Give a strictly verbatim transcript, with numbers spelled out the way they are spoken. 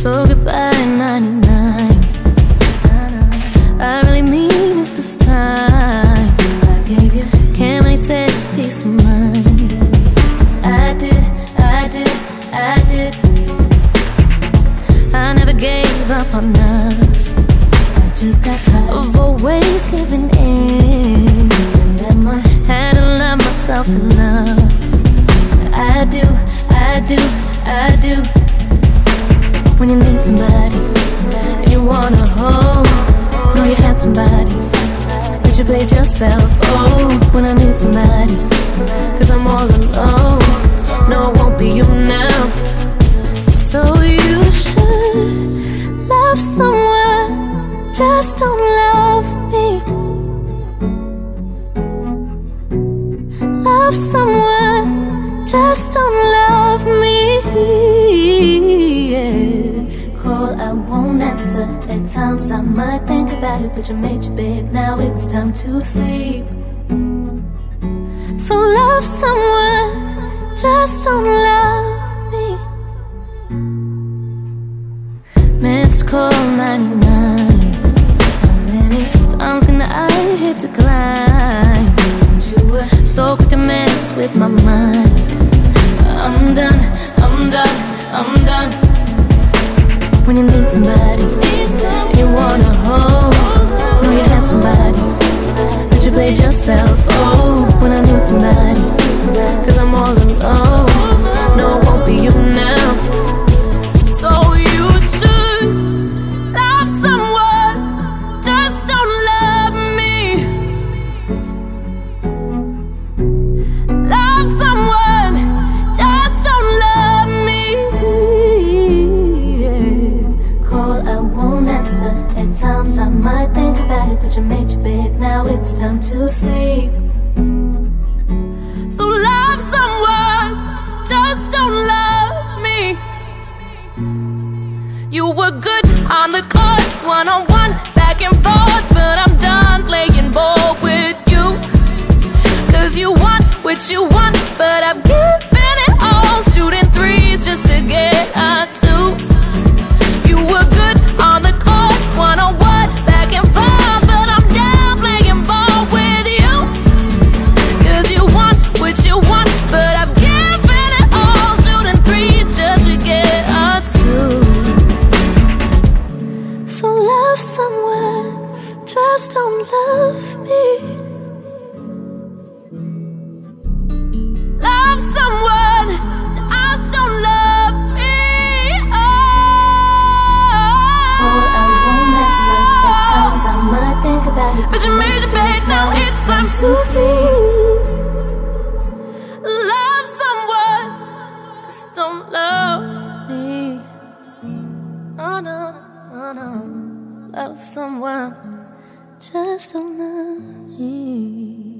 So goodbye ninety-nine. I really mean it this time. I gave you can't many seconds peace of mind. 'Cause I did, I did, I did. I never gave up on us. I just got tired of always giving in. Had to love myself enough. I do, I do, I do. When you need somebody and you wanna hold, know you had somebody, but you played yourself. Oh, when I need somebody, 'cause I'm all alone. No, it won't be you now. So you should love someone, just don't love me. Love someone, just don't love me. Yeah. Call, I won't answer. At times I might think about it, but you made your bed, now it's time to sleep. So love someone, just don't love me. Missed call ninety-nine. How many times can I hit decline? You were so quick to mess with my mind. I'm done, I'm done, I'm done. When you need somebody, and you wanna hold, know you had somebody, but you played yourself. Oh, when I need somebody, 'cause I'm all alone. No, it won't be you now. So you should love someone, just don't love me. Love someone, just don't love me. Call, I won't answer. At times I might think about it, but you made your bed, now it's time to sleep. So love someone, just don't love me. You were good on the court, one-on-one, back and forth, but I'm done playing ball with you. 'Cause you want what you want, but I've given it all, shooting threes just to get a two. You were good on the court, one-on-one, back and forth, but I'm done playing ball with you. 'Cause you want what you want, but I've given it all, shooting threes just to get a two. So love someone, just don't love me. Love someone, just don't love me. Oh, I won't answer. At times I might think about it, but you made your bed, now it's time to sleep. Love someone, just don't love me. Oh no, no, no. Love someone, just don't love me.